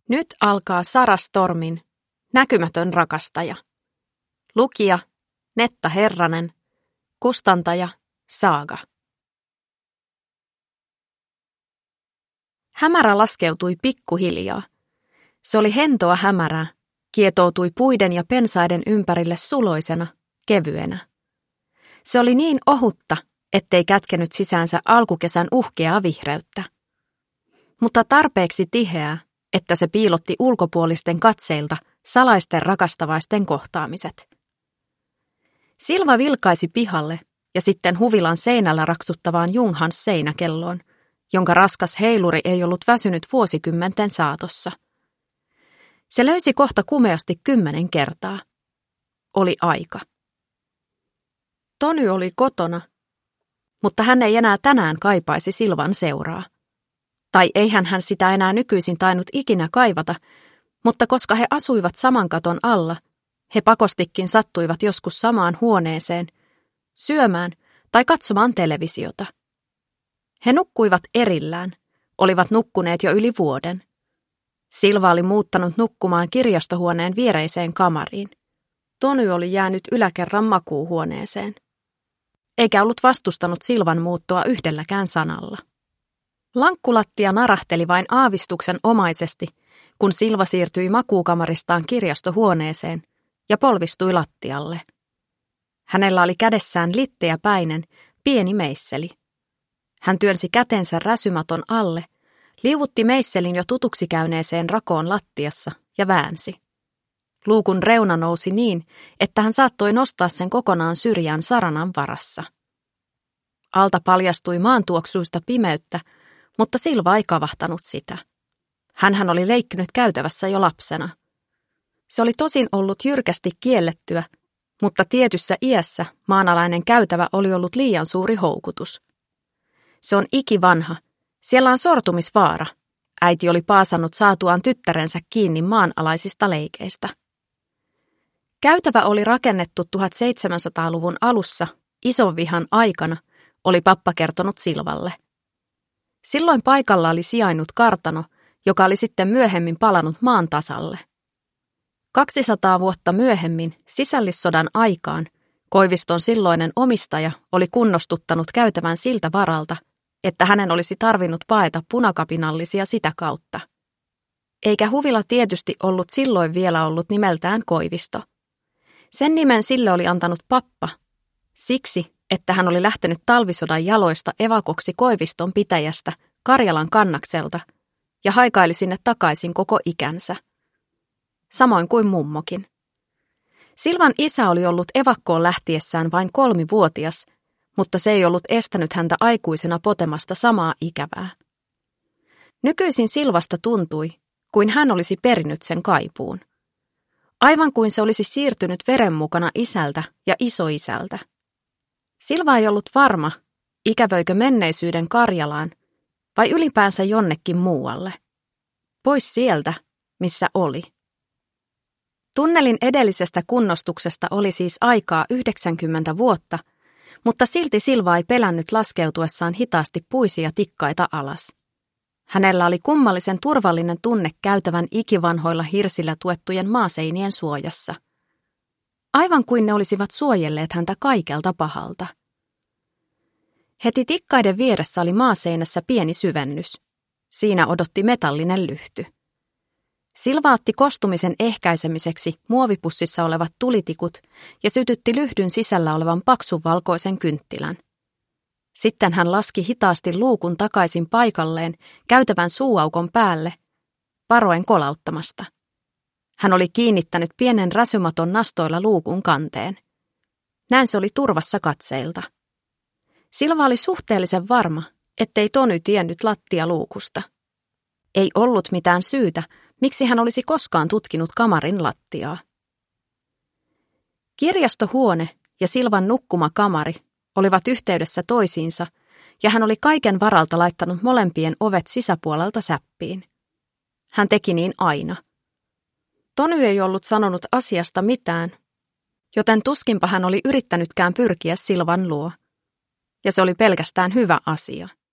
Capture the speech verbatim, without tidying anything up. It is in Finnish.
Nyt alkaa Sara Stormin Näkymätön rakastaja. Lukija Netta Herranen. Kustantaja Saaga. Hämärä laskeutui pikkuhiljaa. Se oli hentoa hämärää, kietoutui puiden ja pensaiden ympärille suloisena, kevyenä. Se oli niin ohutta, ettei kätkenyt sisäänsä alkukesän uhkeaa vihreyttä. Mutta tarpeeksi tiheää, että se piilotti ulkopuolisten katseilta salaisten rakastavaisten kohtaamiset. Silva vilkaisi pihalle ja sitten huvilan seinällä raksuttavaan Junghans seinäkelloon, jonka raskas heiluri ei ollut väsynyt vuosikymmenten saatossa. Se löysi kohta kumeasti kymmenen kertaa. Oli aika. Tony oli kotona, mutta hän ei enää tänään kaipaisi Silvan seuraa. Tai eihän hän sitä enää nykyisin tainnut ikinä kaivata, mutta koska he asuivat saman katon alla, he pakostikin sattuivat joskus samaan huoneeseen, syömään tai katsomaan televisiota. He nukkuivat erillään, olivat nukkuneet jo yli vuoden. Silva oli muuttanut nukkumaan kirjastohuoneen viereiseen kamariin. Tony oli jäänyt yläkerran makuuhuoneeseen. Eikä ollut vastustanut Silvan muuttoa yhdelläkään sanalla. Lankkulattia narahteli vain aavistuksen omaisesti, kun Silva siirtyi makuukamaristaan kirjastohuoneeseen ja polvistui lattialle. Hänellä oli kädessään litteäpäinen, pieni meisseli. Hän työnsi kätensä räsymaton alle, liuutti meisselin jo tutuksi käyneeseen rakoon lattiassa ja väänsi. Luukun reuna nousi niin, että hän saattoi nostaa sen kokonaan syrjään saranan varassa. Alta paljastui maantuoksuista pimeyttä, mutta Silva ei kavahtanut sitä. Hänhän oli leikkinyt käytävässä jo lapsena. Se oli tosin ollut jyrkästi kiellettyä, mutta tietyssä iässä maanalainen käytävä oli ollut liian suuri houkutus. Se on ikivanha, siellä on sortumisvaara, äiti oli paasannut saatuaan tyttärensä kiinni maanalaisista leikeistä. Käytävä oli rakennettu tuhatseitsemänsataaluvun alussa, ison vihan aikana, oli pappa kertonut Silvalle. Silloin paikalla oli sijainnut kartano, joka oli sitten myöhemmin palannut maan tasalle. kaksisataa vuotta myöhemmin, sisällissodan aikaan, Koiviston silloinen omistaja oli kunnostuttanut käytävän siltä varalta, että hänen olisi tarvinnut paeta punakapinallisia sitä kautta. Eikä huvila tietysti ollut silloin vielä ollut nimeltään Koivisto. Sen nimen sille oli antanut pappa, siksi, että hän oli lähtenyt talvisodan jaloista evakoksi Koiviston pitäjästä, Karjalan kannakselta, ja haikaili sinne takaisin koko ikänsä. Samoin kuin mummokin. Silvan isä oli ollut evakkoon lähtiessään vain kolmivuotias, mutta se ei ollut estänyt häntä aikuisena potemasta samaa ikävää. Nykyisin Silvasta tuntui, kuin hän olisi perinnyt sen kaipuun. Aivan kuin se olisi siirtynyt veren mukana isältä ja isoisältä. Silva ei ollut varma, ikävöikö menneisyyden Karjalaan vai ylipäänsä jonnekin muualle. Pois sieltä, missä oli. Tunnelin edellisestä kunnostuksesta oli siis aikaa yhdeksänkymmentä vuotta, mutta silti Silva ei pelännyt laskeutuessaan hitaasti puisia tikkaita alas. Hänellä oli kummallisen turvallinen tunne käytävän ikivanhoilla hirsillä tuettujen maaseinien suojassa. Aivan kuin ne olisivat suojelleet häntä kaikelta pahalta. Heti tikkaiden vieressä oli maaseinässä pieni syvennys. Siinä odotti metallinen lyhty. Silva otti kostumisen ehkäisemiseksi muovipussissa olevat tulitikut ja sytytti lyhdyn sisällä olevan paksun valkoisen kynttilän. Sitten hän laski hitaasti luukun takaisin paikalleen käytävän suuaukon päälle, varoen kolauttamasta. Hän oli kiinnittänyt pienen räsymaton nastoilla luukun kanteen. Näin se oli turvassa katseilta. Silva oli suhteellisen varma, ettei Tony tiennyt lattialuukusta. Ei ollut mitään syytä, miksi hän olisi koskaan tutkinut kamarin lattiaa. Kirjastohuone ja Silvan nukkumakamari olivat yhteydessä toisiinsa, ja hän oli kaiken varalta laittanut molempien ovet sisäpuolelta säppiin. Hän teki niin aina. Tony ei ollut sanonut asiasta mitään, joten tuskinpa hän oli yrittänytkään pyrkiä Silvan luo. Ja se oli pelkästään hyvä asia.